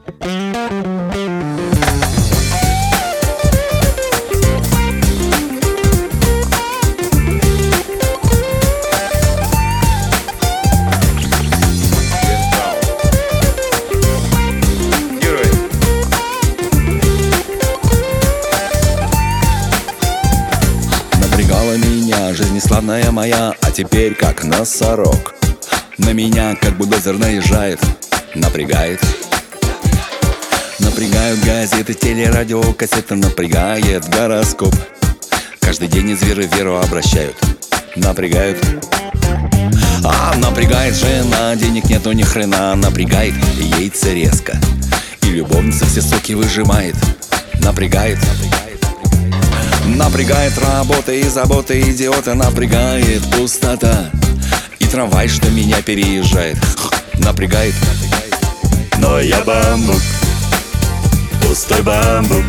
Напрягала меня жизнь славная моя, а теперь как носорог на меня как бульдозер наезжает, напрягает. Напрягают газеты, телерадио, кассеты, напрягает гороскоп. Каждый день из веры в веру обращают, напрягают. Напрягает жена, денег нету ни хрена, напрягает яйцерезка, и любовница все соки выжимает, напрягает. Напрягает работа и забота идиота, напрягает пустота и трамвай, что меня переезжает, напрягает. Но я бамбук, пустой бамбук.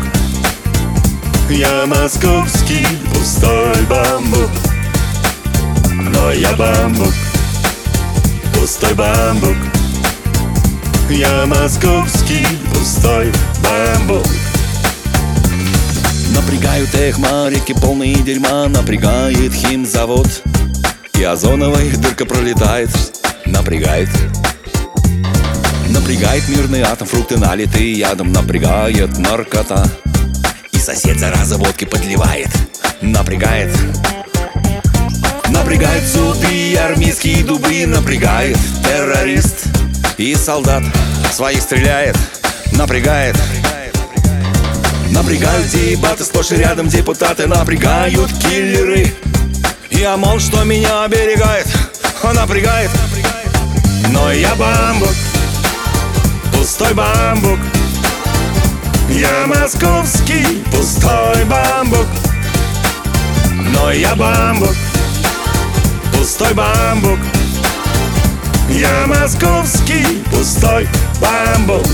Я московский пустой бамбук. Но я бамбук, пустой бамбук. Я московский пустой бамбук. Напрягают эхма, реки полные дерьма, напрягает химзавод, и озоновая дырка пролетает, напрягает. Напрягает мирный атом, фрукты налитые ядом, напрягает наркота, и сосед зараза водки подливает, напрягает. Напрягает суды и армейские дубы, напрягает террорист, и солдат своих стреляет, напрягает. Напрягают дебаты, сплошь и рядом депутаты, напрягают киллеры, и ОМОН, что меня оберегает, напрягает. Но я бамбук, пустой бамбук. Я московский пустой бамбук. Но я бамбук, пустой бамбук. Я московский пустой бамбук.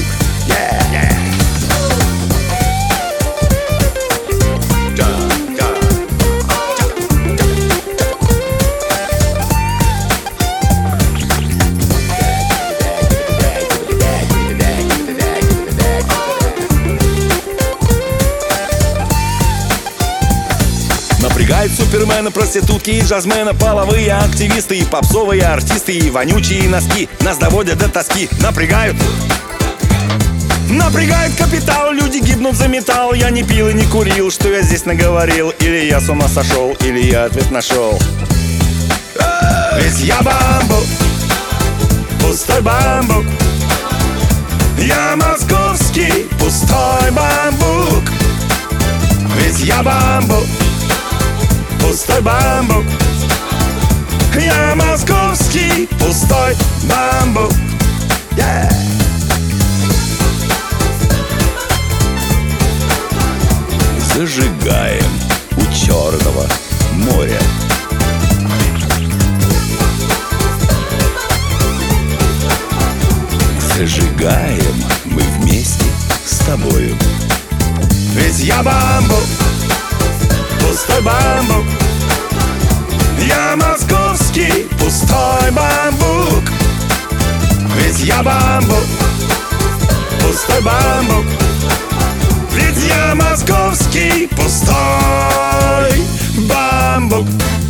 Напрягают супермены, проститутки и джазмены, половые активисты и попсовые артисты, и вонючие носки нас доводят до тоски, напрягают. Напрягает капитал, люди гибнут за металл. Я не пил и не курил, что я здесь наговорил? Или я с ума сошел, или я ответ нашел? Ведь я бамбук, пустой бамбук. Я московский пустой бамбук. Ведь я бамбук, пустой бамбук. Я московский пустой бамбук. Зажигаем у Черного моря. Зажигаем мы вместе с тобою. Ведь я бамбук, пустой бамбук. Я московский пустой бамбук. Ведь я бамбук, пустой бамбук. Ведь я московский пустой бамбук.